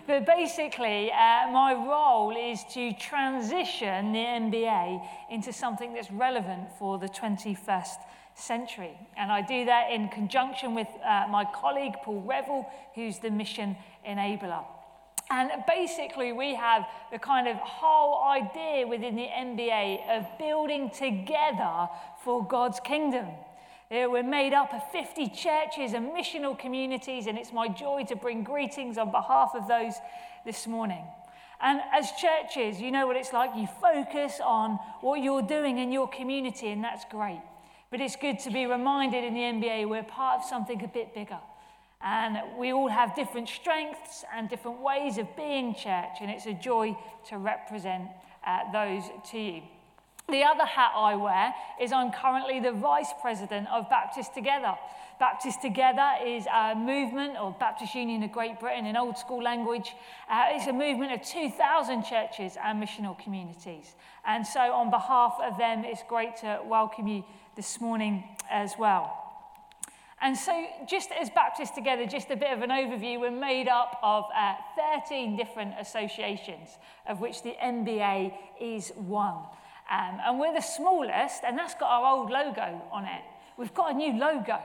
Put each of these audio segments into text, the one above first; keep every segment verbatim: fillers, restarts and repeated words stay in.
But basically, uh, my role is to transition the M B A into something that's relevant for the twenty-first century. And I do that in conjunction with uh, my colleague, Paul Revel, who's the mission enabler. And basically, we have the kind of whole idea within the M B A of building together for God's kingdom. We're made up of fifty churches and missional communities, and it's my joy to bring greetings on behalf of those this morning. And as churches, you know what it's like. You focus on what you're doing in your community, and that's great. But it's good to be reminded in the M B A we're part of something a bit bigger. And we all have different strengths and different ways of being church, and it's a joy to represent uh, those to you. The other hat I wear is I'm currently the Vice President of Baptist Together. Baptist Together is a movement, or Baptist Union of Great Britain in old school language. Uh, it's a movement of two thousand churches and missional communities. And so on behalf of them, it's great to welcome you this morning as well. And so just as Baptist Together, just a bit of an overview, we're made up of uh, thirteen different associations, of which the M B A is one. Um, and we're the smallest, and that's got our old logo on it. We've got a new logo.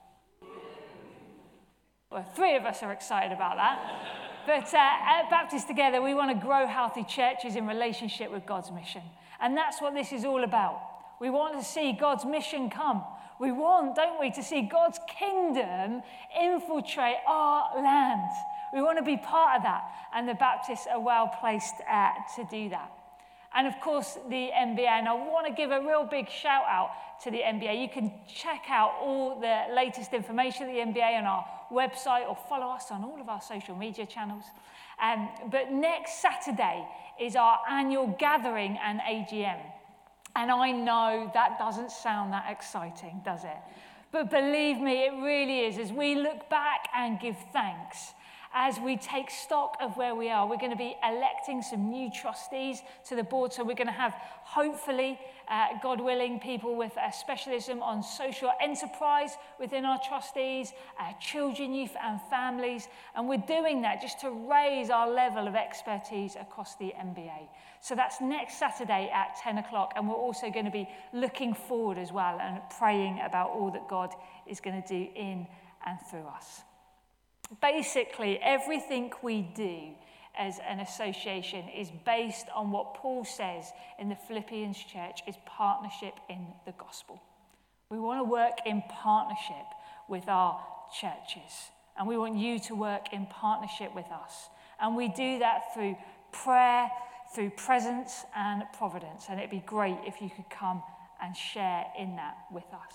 Well, three of us are excited about that. But uh, at Baptist Together, we want to grow healthy churches in relationship with God's mission. And that's what this is all about. We want to see God's mission come. We want, don't we, to see God's kingdom infiltrate our land. We want to be part of that, and the Baptists are well placed uh, to do that. And of course, the M B A, and I want to give a real big shout out to the M B A. You can check out all the latest information of the M B A on our website, or follow us on all of our social media channels. Um, but next Saturday is our annual gathering and A G M. And I know that doesn't sound that exciting, does it? But believe me, it really is. As we look back and give thanks, as we take stock of where we are, we're going to be electing some new trustees to the board. So we're going to have, hopefully, uh, God willing, people with a specialism on social enterprise within our trustees, uh, children, youth and families. And we're doing that just to raise our level of expertise across the M B A. So that's next Saturday at ten o'clock. And we're also going to be looking forward as well and praying about all that God is going to do in and through us. Basically, everything we do as an association is based on what Paul says in the Philippians church is partnership in the gospel. We want to work in partnership with our churches, and we want you to work in partnership with us. And we do that through prayer, through presence and providence, and it'd be great if you could come and share in that with us.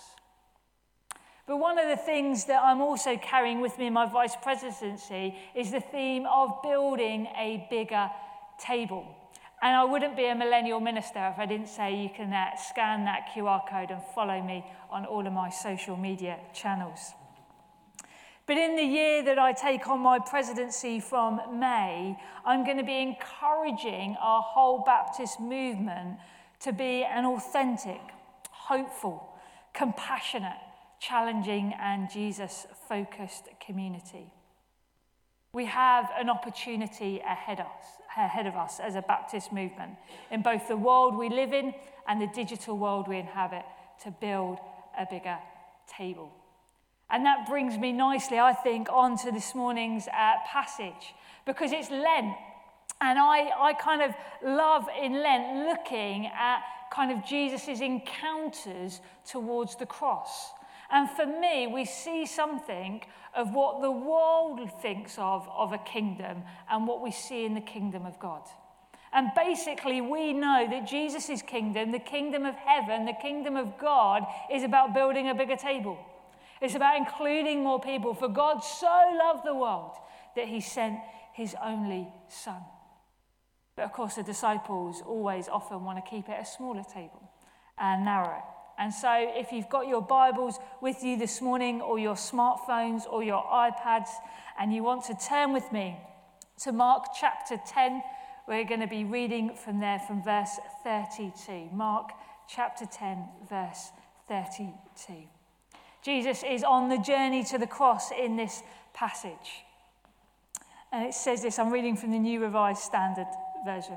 But one of the things that I'm also carrying with me in my vice presidency is the theme of building a bigger table. And I wouldn't be a millennial minister if I didn't say you can uh, scan that Q R code and follow me on all of my social media channels. But in the year that I take on my presidency from May, I'm going to be encouraging our whole Baptist movement to be an authentic, hopeful, compassionate, challenging and Jesus-focused community. We have an opportunity ahead of us, ahead of us as a Baptist movement in both the world we live in and the digital world we inhabit to build a bigger table. And that brings me nicely, I think, on to this morning's uh, passage, because it's Lent. And I, I kind of love in Lent looking at kind of Jesus' encounters towards the cross. And for me, we see something of what the world thinks of, of a kingdom and what we see in the kingdom of God. And basically, we know that Jesus' kingdom, the kingdom of heaven, the kingdom of God, is about building a bigger table. It's about including more people. For God so loved the world that he sent his only son. But of course, the disciples always often want to keep it a smaller table and narrow it. And so if you've got your Bibles with you this morning, or your smartphones or your iPads, and you want to turn with me to Mark chapter ten, we're going to be reading from there from verse thirty-two. Mark chapter ten, verse thirty-two. Jesus is on the journey to the cross in this passage. And it says this, I'm reading from the New Revised Standard Version.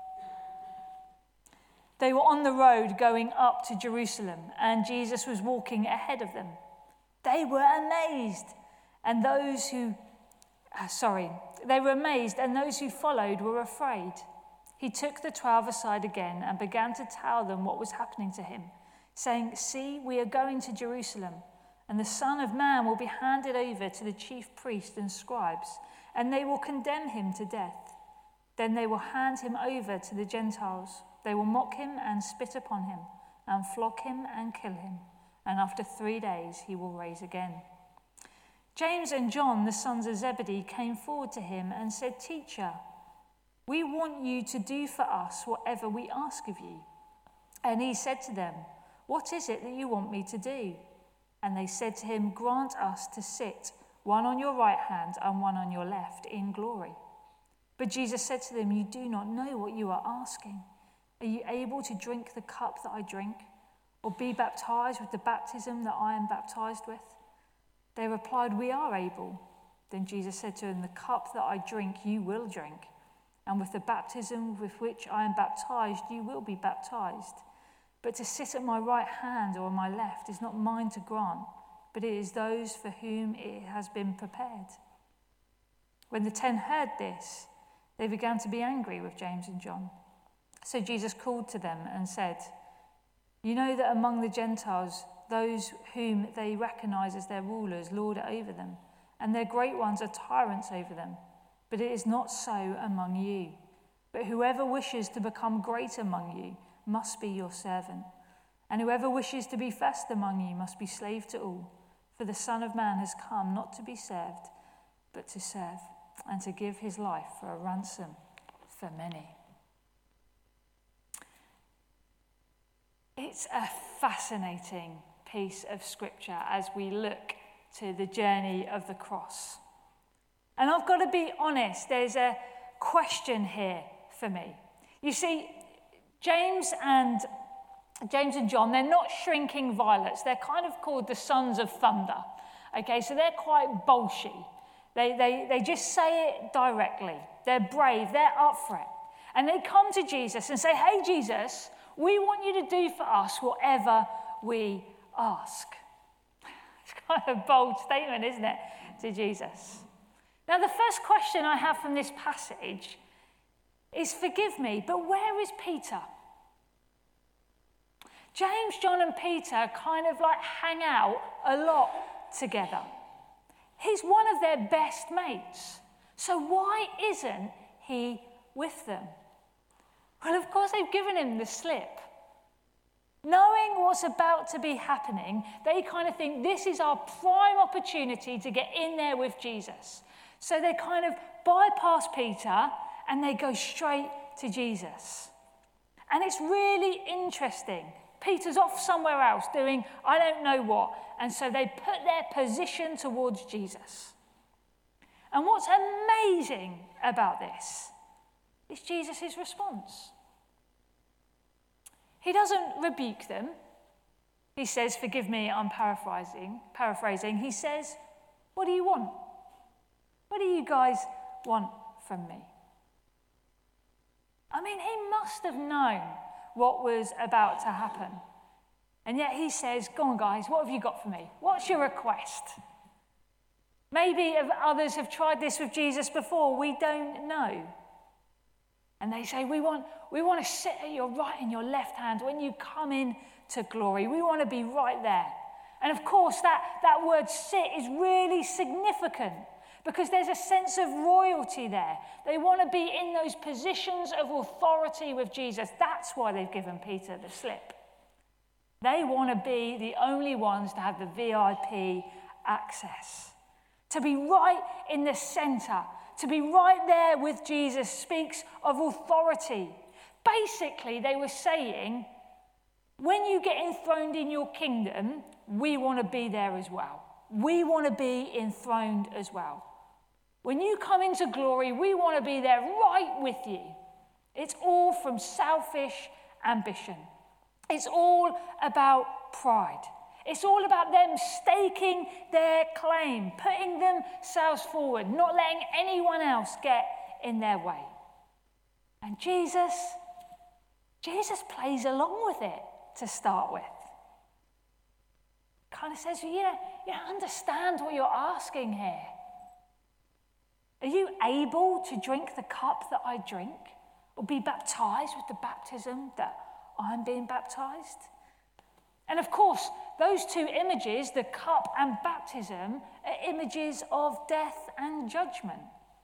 They were on the road going up to Jerusalem, and Jesus was walking ahead of them. They were amazed, and those who, uh, sorry, they were amazed, and those who followed were afraid. He took the twelve aside again and began to tell them what was happening to him, saying, "See, we are going to Jerusalem, and the Son of Man will be handed over to the chief priests and scribes, and they will condemn him to death. Then they will hand him over to the Gentiles. They will mock him and spit upon him, and flog him and kill him, and after three days he will rise again." James and John, the sons of Zebedee, came forward to him and said, "Teacher, we want you to do for us whatever we ask of you." And he said to them, "What is it that you want me to do?" And they said to him, "Grant us to sit, one on your right hand and one on your left, in glory." But Jesus said to them, "You do not know what you are asking. Are you able to drink the cup that I drink, or be baptized with the baptism that I am baptized with?" They replied, "We are able." Then Jesus said to them, "The cup that I drink you will drink, and with the baptism with which I am baptized you will be baptized. But to sit at my right hand or on my left is not mine to grant, but it is those for whom it has been prepared." When the ten heard this, they began to be angry with James and John. So Jesus called to them and said, "You know that among the Gentiles, those whom they recognize as their rulers lord it over them, and their great ones are tyrants over them. But it is not so among you. But whoever wishes to become great among you must be your servant. And whoever wishes to be first among you must be slave to all. For the Son of Man has come not to be served, but to serve, and to give his life for a ransom for many." It's a fascinating piece of scripture as we look to the journey of the cross. And I've got to be honest, there's a question here for me. You see, James and James and John, they're not shrinking violets. They're kind of called the sons of thunder. Okay, so they're quite bolshy. They, they, they just say it directly. They're brave, they're up for it. And they come to Jesus and say, "Hey, Jesus, we want you to do for us whatever we ask." It's kind of a bold statement, isn't it, to Jesus? Now, the first question I have from this passage is, forgive me, but where is Peter? James, John, and Peter kind of like hang out a lot together. He's one of their best mates. So why isn't he with them? Well, of course, they've given him the slip. Knowing what's about to be happening, they kind of think this is our prime opportunity to get in there with Jesus. So they kind of bypass Peter and they go straight to Jesus. And it's really interesting. Peter's off somewhere else doing I don't know what. And so they put their position towards Jesus. And what's amazing about this is Jesus' response. He doesn't rebuke them. He says, "Forgive me," I'm paraphrasing, paraphrasing. He says, "What do you want? What do you guys want from me?" I mean, he must have known what was about to happen. And yet he says, "Go on, guys, what have you got for me? What's your request?" Maybe if others have tried this with Jesus before, we don't know. And they say, we want, we want to sit at your right and your left hand when you come in to glory. We want to be right there. And of course, that, that word sit is really significant because there's a sense of royalty there. They want to be in those positions of authority with Jesus. That's why they've given Peter the slip. They want to be the only ones to have the V I P access. To be right in the center, to be right there with Jesus speaks of authority. Basically, they were saying, when you get enthroned in your kingdom, we want to be there as well. We want to be enthroned as well. When you come into glory, we want to be there right with you. It's all from selfish ambition. It's all about pride. It's all about them staking their claim, putting themselves forward, not letting anyone else get in their way. And Jesus, Jesus plays along with it to start with. Kind of says, you know, you don't understand what you're asking here. Are you able to drink the cup that I drink, or be baptized with the baptism that I'm being baptized? And of course, those two images, the cup and baptism, are images of death and judgment.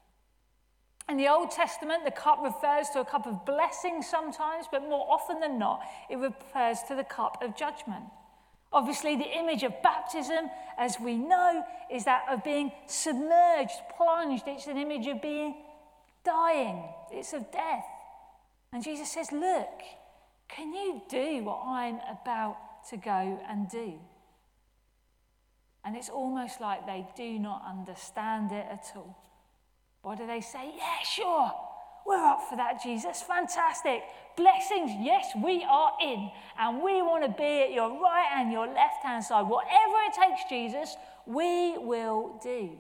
In the Old Testament, the cup refers to a cup of blessing sometimes, but more often than not, it refers to the cup of judgment. Obviously, the image of baptism, as we know, is that of being submerged, plunged. It's an image of being dying. It's of death. And Jesus says, look, can you do what I'm about to go and do? And it's almost like they do not understand it at all. What do they say? Yeah, sure. We're up for that, Jesus. Fantastic. Blessings, yes, we are in. And we want to be at your right and your left-hand side. Whatever it takes, Jesus, we will do.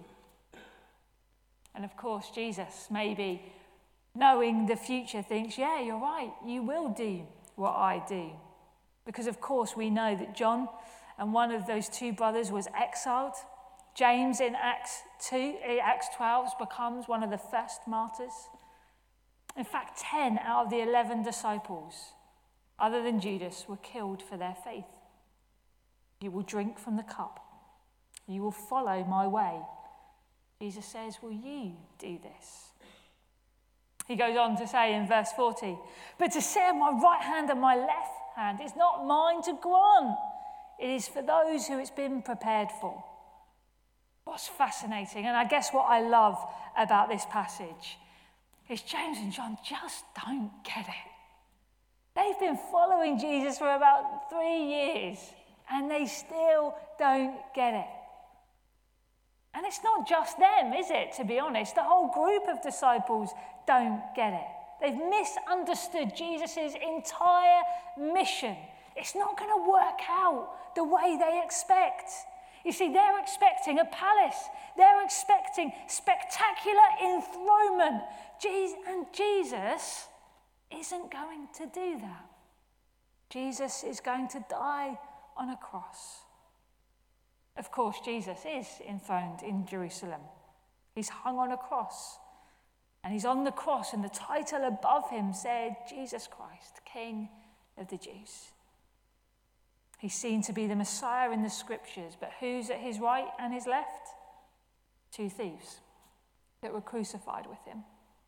And of course, Jesus, maybe knowing the future, thinks, yeah, you're right. You will do what I do. Because, of course, we know that John and one of those two brothers was exiled. James in Acts two, Acts twelve becomes one of the first martyrs. In fact, ten out of the eleven disciples, other than Judas, were killed for their faith. You will drink from the cup. You will follow my way. Jesus says, will you do this? He goes on to say in verse forty, but to sit at my right hand and my left hand is not mine to grant. It is for those who it's been prepared for. What's fascinating, and I guess what I love about this passage, is James and John just don't get it. They've been following Jesus for about three years, and they still don't get it. And it's not just them, is it, to be honest? The whole group of disciples don't get it. They've misunderstood Jesus' entire mission. It's not going to work out the way they expect. You see, they're expecting a palace. They're expecting spectacular enthronement. And Jesus isn't going to do that. Jesus is going to die on a cross. Of course, Jesus is enthroned in Jerusalem. He's hung on a cross. And he's on the cross, and the title above him said, Jesus Christ, King of the Jews. He's seen to be the Messiah in the scriptures, but who's at his right and his left? Two thieves that were crucified with him.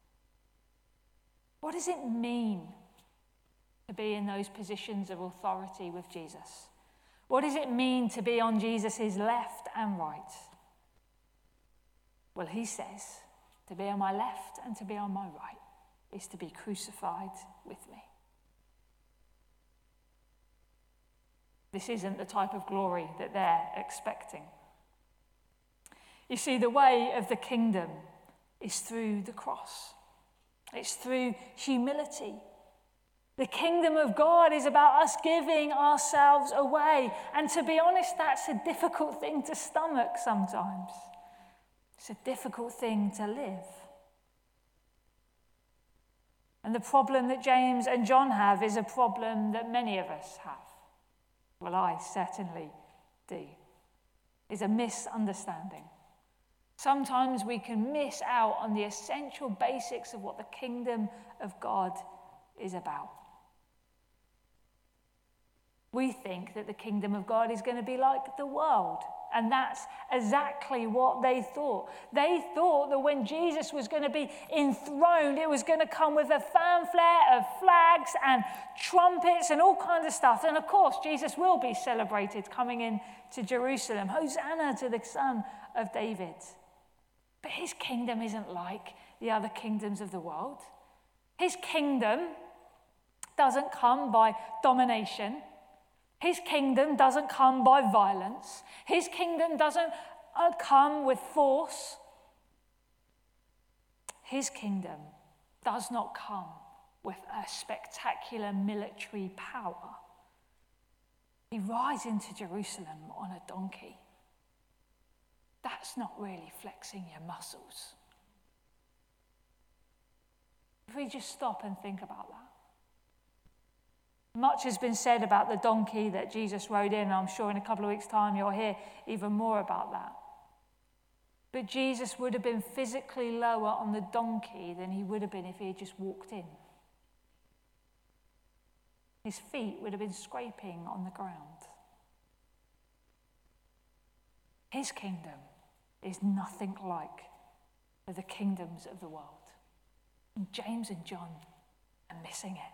What does it mean to be in those positions of authority with Jesus? What does it mean to be on Jesus' left and right? Well, he says, to be on my left and to be on my right is to be crucified with me. This isn't the type of glory that they're expecting. You see, the way of the kingdom is through the cross. It's through humility. The kingdom of God is about us giving ourselves away. And to be honest, that's a difficult thing to stomach sometimes. It's a difficult thing to live. And the problem that James and John have is a problem that many of us have. Well, I certainly do. Is a misunderstanding. Sometimes we can miss out on the essential basics of what the kingdom of God is about. We think that the kingdom of God is going to be like the world. And that's exactly what they thought. They thought that when Jesus was going to be enthroned, it was going to come with a fanfare of flags and trumpets and all kinds of stuff. And of course, Jesus will be celebrated coming in to Jerusalem. Hosanna to the Son of David. But his kingdom isn't like the other kingdoms of the world. His kingdom doesn't come by domination. His kingdom doesn't come by violence. His kingdom doesn't uh, come with force. His kingdom does not come with a spectacular military power. He rides into Jerusalem on a donkey. That's not really flexing your muscles. If we just stop and think about that. Much has been said about the donkey that Jesus rode in. I'm sure in a couple of weeks' time you'll hear even more about that. But Jesus would have been physically lower on the donkey than he would have been if he had just walked in. His feet would have been scraping on the ground. His kingdom is nothing like the kingdoms of the world. And James and John are missing it.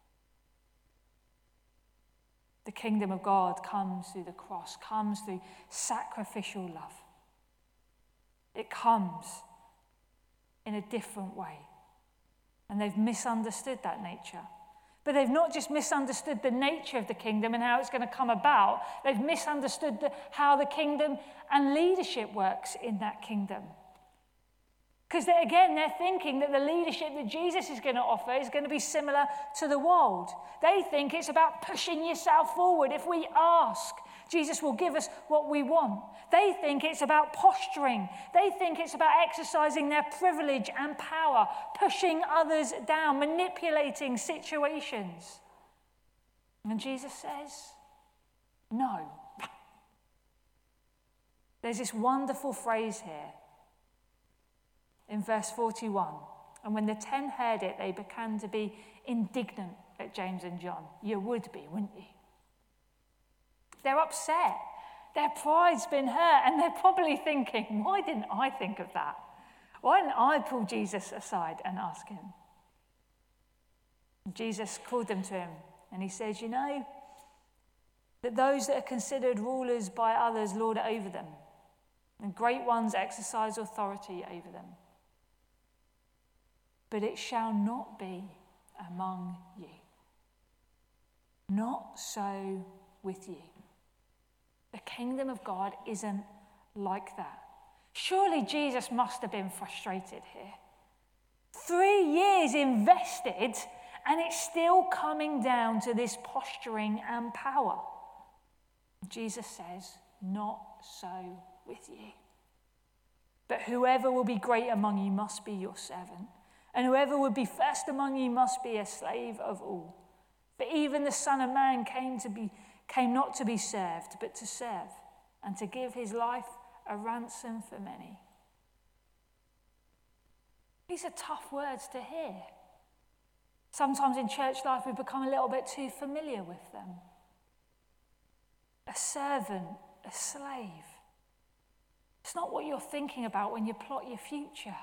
The kingdom of God comes through the cross, comes through sacrificial love. It comes in a different way. And they've misunderstood that nature. But they've not just misunderstood the nature of the kingdom and how it's going to come about. They've misunderstood the, how the kingdom and leadership works in that kingdom. Because again, they're thinking that the leadership that Jesus is going to offer is going to be similar to the world. They think it's about pushing yourself forward. If we ask, Jesus will give us what we want. They think it's about posturing. They think it's about exercising their privilege and power, pushing others down, manipulating situations. And Jesus says, no. There's this wonderful phrase here in verse forty-one. And when the ten heard it, they began to be indignant at James and John. You would be, wouldn't you? They're upset. Their pride's been hurt, and they're probably thinking, why didn't I think of that? Why didn't I pull Jesus aside and ask him? And Jesus called them to him, and he says, you know, that those that are considered rulers by others lord it over them, and great ones exercise authority over them. But it shall not be among you. Not so with you. The kingdom of God isn't like that. Surely Jesus must have been frustrated here. Three years invested, and it's still coming down to this posturing and power. Jesus says, not so with you. But whoever will be great among you must be your servant, and whoever would be first among you must be a slave of all. For even the Son of Man came to be came not to be served, but to serve, and to give his life a ransom for many. These are tough words to hear. Sometimes in church life we become a little bit too familiar with them. A servant, a slave. It's not what you're thinking about when you plot your future.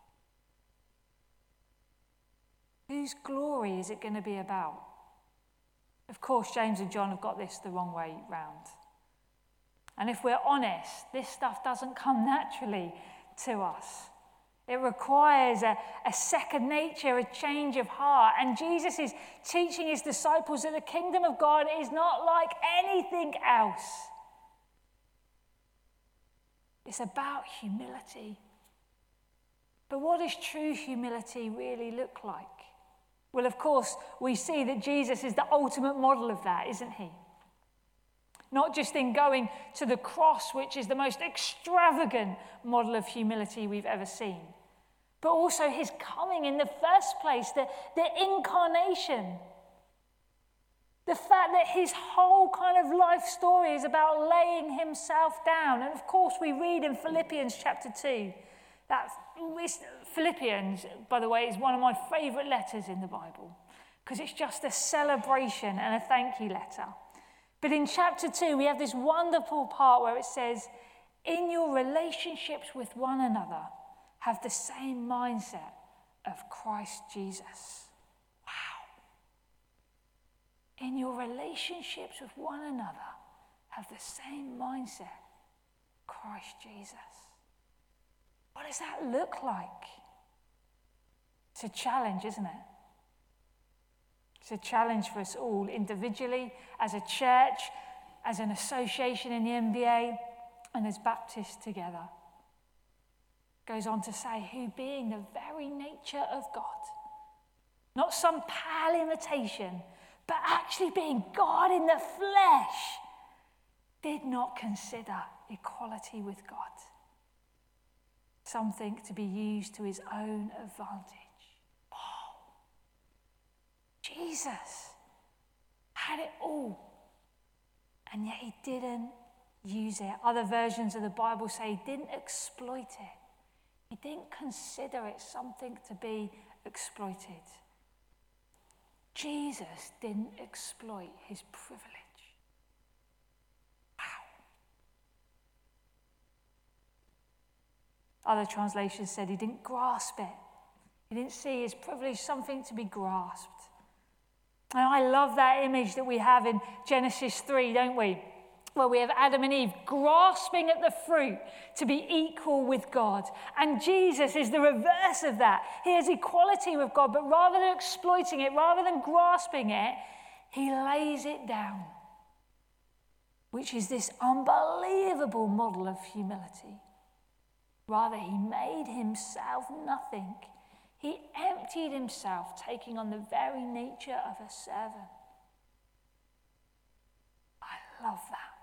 Whose glory is it going to be about? Of course, James and John have got this the wrong way round. And if we're honest, this stuff doesn't come naturally to us. It requires a, a second nature, a change of heart. And Jesus is teaching his disciples that the kingdom of God is not like anything else. It's about humility. But what does true humility really look like? Well, of course, we see that Jesus is the ultimate model of that, isn't he? Not just in going to the cross, which is the most extravagant model of humility we've ever seen, but also his coming in the first place, the, the incarnation. The fact that his whole kind of life story is about laying himself down. And of course, we read in Philippians chapter two, that Philippians, by the way, is one of my favourite letters in the Bible, because it's just a celebration and a thank you letter. But in chapter two, we have this wonderful part where it says, in your relationships with one another, have the same mindset of Christ Jesus. Wow. In your relationships with one another, have the same mindset, Christ Jesus. What does that look like? It's a challenge, isn't it? It's a challenge for us all, individually, as a church, as an association in the N B A, and as Baptists together. Goes on to say, who being the very nature of God, not some pale imitation, but actually being God in the flesh, did not consider equality with God something to be used to his own advantage. Wow. Jesus had it all, and yet he didn't use it. Other versions of the Bible say he didn't exploit it. He didn't consider it something to be exploited. Jesus didn't exploit his privilege. Other translations said he didn't grasp it. He didn't see his privilege something to be grasped. And I love that image that we have in Genesis three, don't we? Where we have Adam and Eve grasping at the fruit to be equal with God. And Jesus is the reverse of that. He has equality with God, but rather than exploiting it, rather than grasping it, he lays it down, which is this unbelievable model of humility. Rather, he made himself nothing. He emptied himself, taking on the very nature of a servant. I love that.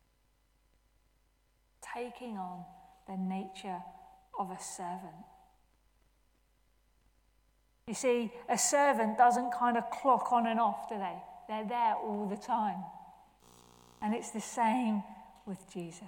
Taking on the nature of a servant. You see, a servant doesn't kind of clock on and off, do they? They're there all the time. And it's the same with Jesus.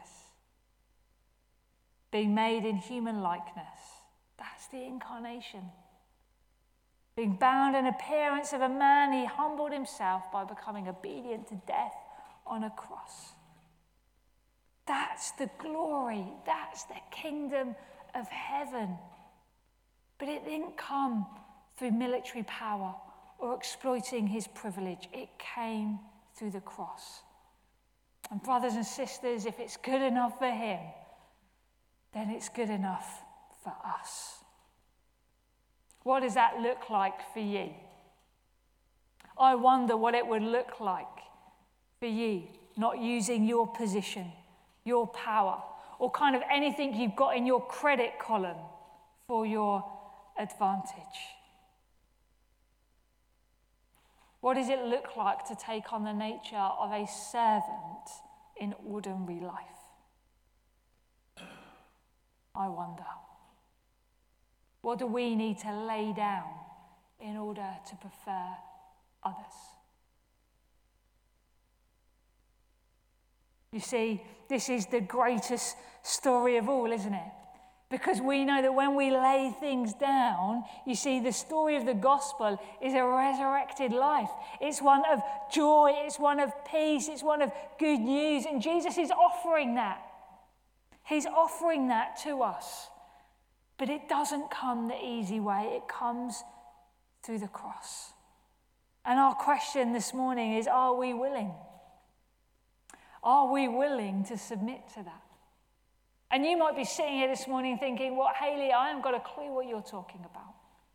Being made in human likeness. That's the incarnation. Being bound in appearance of a man, he humbled himself by becoming obedient to death on a cross. That's the glory. That's the kingdom of heaven. But it didn't come through military power or exploiting his privilege. It came through the cross. And brothers and sisters, if it's good enough for him, then it's good enough for us. What does that look like for you? I wonder what it would look like for you, not using your position, your power, or kind of anything you've got in your credit column for your advantage. What does it look like to take on the nature of a servant in ordinary life? I wonder. What do we need to lay down in order to prefer others? You see, this is the greatest story of all, isn't it? Because we know that when we lay things down, you see, the story of the gospel is a resurrected life. It's one of joy, it's one of peace, it's one of good news, and Jesus is offering that. He's offering that to us. But it doesn't come the easy way. It comes through the cross. And our question this morning is, are we willing? Are we willing to submit to that? And you might be sitting here this morning thinking, well, Hayley, I haven't got a clue what you're talking about.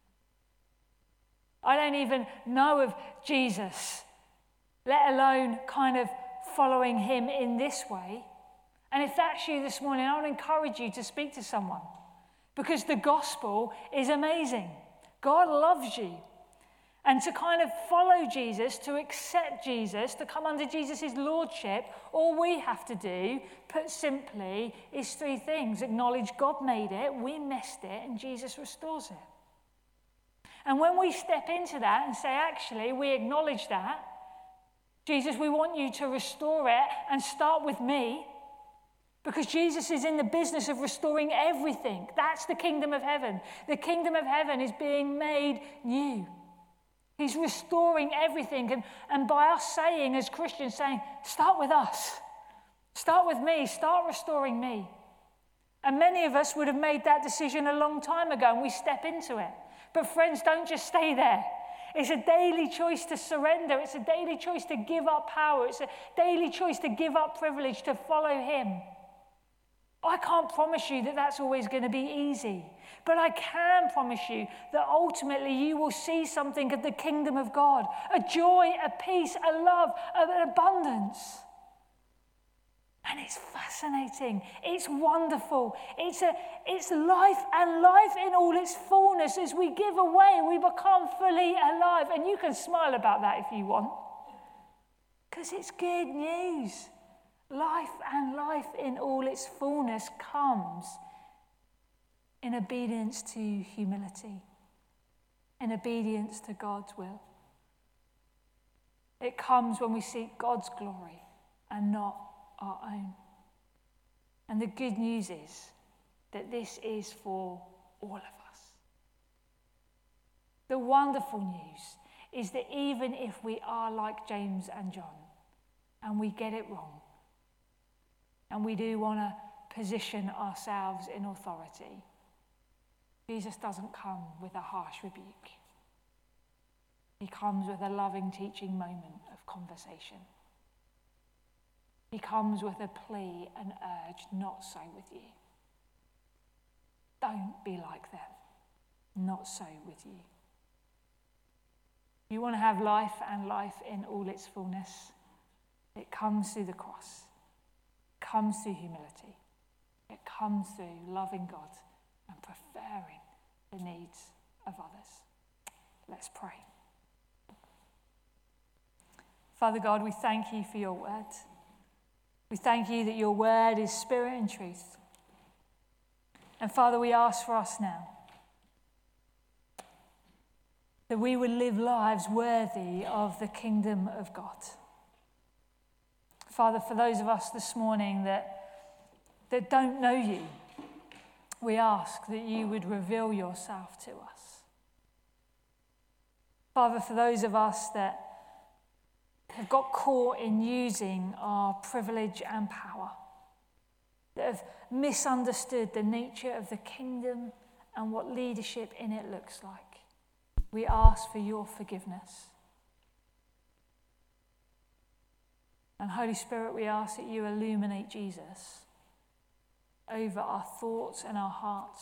I don't even know of Jesus, let alone kind of following him in this way. And if that's you this morning, I would encourage you to speak to someone, because the gospel is amazing. God loves you. And to kind of follow Jesus, to accept Jesus, to come under Jesus' lordship, all we have to do, put simply, is three things. Acknowledge God made it, we missed it, and Jesus restores it. And when we step into that and say, actually, we acknowledge that, Jesus, we want you to restore it, and start with me, because Jesus is in the business of restoring everything. That's the kingdom of heaven. The kingdom of heaven is being made new. He's restoring everything. And, and by us saying, as Christians, saying, start with us. Start with me. Start restoring me. And many of us would have made that decision a long time ago, and we step into it. But friends, don't just stay there. It's a daily choice to surrender. It's a daily choice to give up power. It's a daily choice to give up privilege, to follow him. I can't promise you that that's always going to be easy, but I can promise you that ultimately you will see something of the kingdom of God, a joy, a peace, a love, an abundance. And it's fascinating. It's wonderful. It's a, it's life, and life in all its fullness. As we give away, we become fully alive. And you can smile about that if you want, because it's good news. Life and life in all its fullness comes in obedience to humility, in obedience to God's will. It comes when we seek God's glory and not our own. And the good news is that this is for all of us. The wonderful news is that even if we are like James and John and we get it wrong, and we do want to position ourselves in authority, Jesus doesn't come with a harsh rebuke. He comes with a loving teaching moment of conversation. He comes with a plea and urge, not so with you. Don't be like them. Not so with you. You want to have life and life in all its fullness. It comes through the cross. It comes through humility. It comes through loving God and preferring the needs of others. Let's pray. Father God, we thank you for your word. We thank you that your word is spirit and truth. And Father, we ask for us now that we would live lives worthy of the kingdom of God. Father, for those of us this morning that, that don't know you, we ask that you would reveal yourself to us. Father, for those of us that have got caught in using our privilege and power, that have misunderstood the nature of the kingdom and what leadership in it looks like, we ask for your forgiveness. And Holy Spirit, we ask that you illuminate Jesus over our thoughts and our hearts,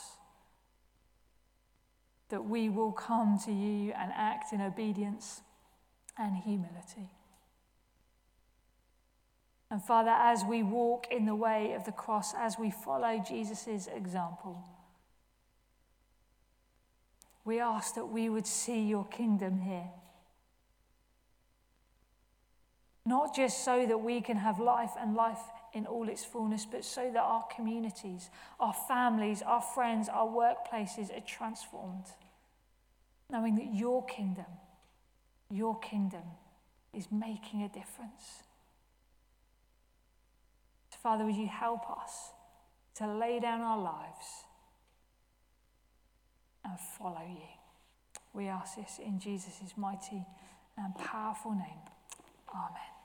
that we will come to you and act in obedience and humility. And Father, as we walk in the way of the cross, as we follow Jesus' example, we ask that we would see your kingdom here. Not just so that we can have life and life in all its fullness, but so that our communities, our families, our friends, our workplaces are transformed, knowing that your kingdom, your kingdom is making a difference. So Father, would you help us to lay down our lives and follow you? We ask this in Jesus' mighty and powerful name. Amen.